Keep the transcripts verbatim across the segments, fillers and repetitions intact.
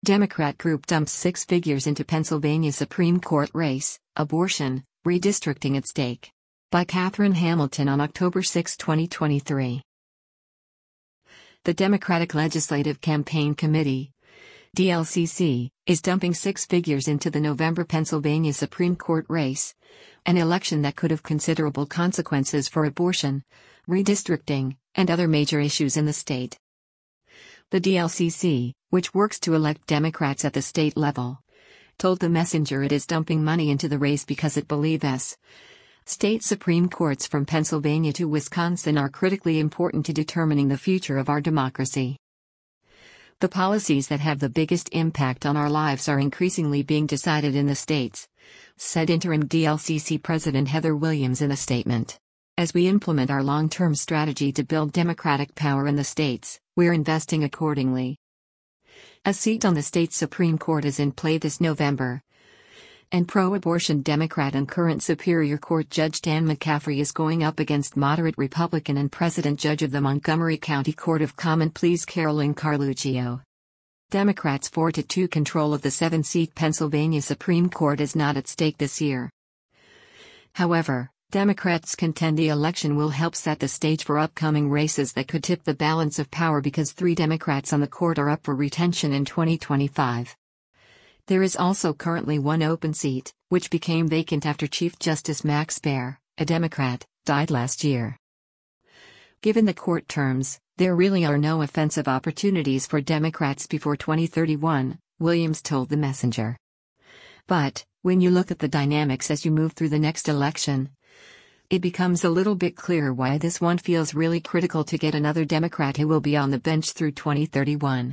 Democrat group dumps six figures into Pennsylvania Supreme Court race, abortion, redistricting at stake. By Catherine Hamilton on October sixth, twenty twenty-three. The Democratic Legislative Campaign Committee, D L C C, is dumping six figures into the November Pennsylvania Supreme Court race, an election that could have considerable consequences for abortion, redistricting, and other major issues in the state. The D L C C, which works to elect Democrats at the state level, told the Messenger it is dumping money into the race because it believes state Supreme Courts from Pennsylvania to Wisconsin are critically important to determining the future of our democracy. The policies that have the biggest impact on our lives are increasingly being decided in the states, said interim D L C C President Heather Williams in a statement. As we implement our long-term strategy to build Democratic power in the states, we're investing accordingly. A seat on the state Supreme Court is in play this November, and pro-abortion Democrat and current Superior Court Judge Dan McCaffrey is going up against moderate Republican and President Judge of the Montgomery County Court of Common Pleas Carolyn Carluccio. Democrats' four to two control of the seven-seat Pennsylvania Supreme Court is not at stake this year. However, Democrats contend the election will help set the stage for upcoming races that could tip the balance of power because three Democrats on the court are up for retention in twenty twenty-five. There is also currently one open seat, which became vacant after Chief Justice Max Baer, a Democrat, died last year. Given the court terms, there really are no offensive opportunities for Democrats before twenty thirty-one, Williams told the Messenger. But, when you look at the dynamics as you move through the next election, it becomes a little bit clearer why this one feels really critical to get another Democrat who will be on the bench through twenty thirty-one.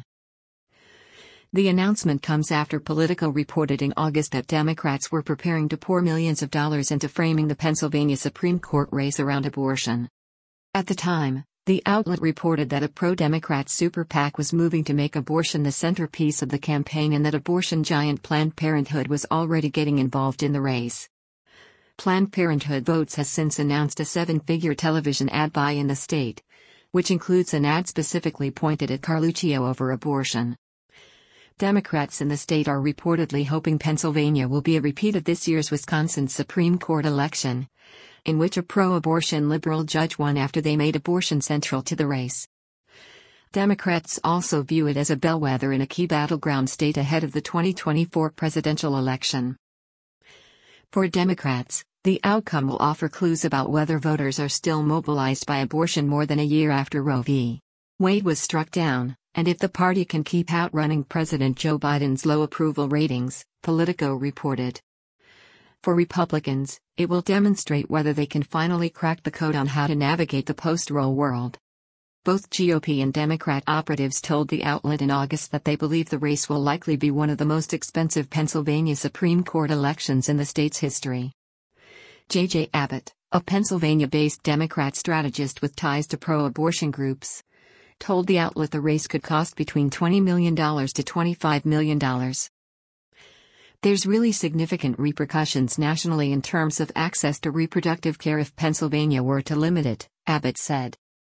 The announcement comes after Politico reported in August that Democrats were preparing to pour millions of dollars into framing the Pennsylvania Supreme Court race around abortion. At the time, the outlet reported that a pro-Democrat super PAC was moving to make abortion the centerpiece of the campaign and that abortion giant Planned Parenthood was already getting involved in the race. Planned Parenthood Votes has since announced a seven-figure television ad buy in the state, which includes an ad specifically pointed at Carluccio over abortion. Democrats in the state are reportedly hoping Pennsylvania will be a repeat of this year's Wisconsin Supreme Court election, in which a pro-abortion liberal judge won after they made abortion central to the race. Democrats also view it as a bellwether in a key battleground state ahead of the twenty twenty-four presidential election. For Democrats, the outcome will offer clues about whether voters are still mobilized by abortion more than a year after Roe v. Wade was struck down, and if the party can keep outrunning President Joe Biden's low approval ratings, Politico reported. For Republicans, it will demonstrate whether they can finally crack the code on how to navigate the post-Roe world. Both G O P and Democrat operatives told the outlet in August that they believe the race will likely be one of the most expensive Pennsylvania Supreme Court elections in the state's history. J J Abbott, a Pennsylvania-based Democrat strategist with ties to pro-abortion groups, told the outlet the race could cost between twenty million dollars to twenty-five million dollars. There's really significant repercussions nationally in terms of access to reproductive care if Pennsylvania were to limit it, Abbott said.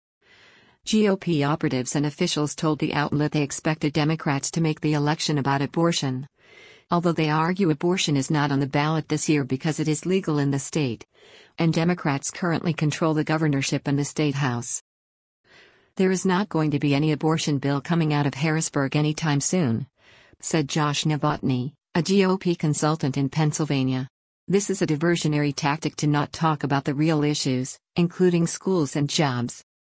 G O P operatives and officials told the outlet they expected Democrats to make the election about abortion, although they argue abortion is not on the ballot this year because it is legal in the state, and Democrats currently control the governorship and the state house. There is not going to be any abortion bill coming out of Harrisburg anytime soon, said Josh Novotny, a G O P consultant in Pennsylvania. This is a diversionary tactic to not talk about the real issues, including schools and jobs.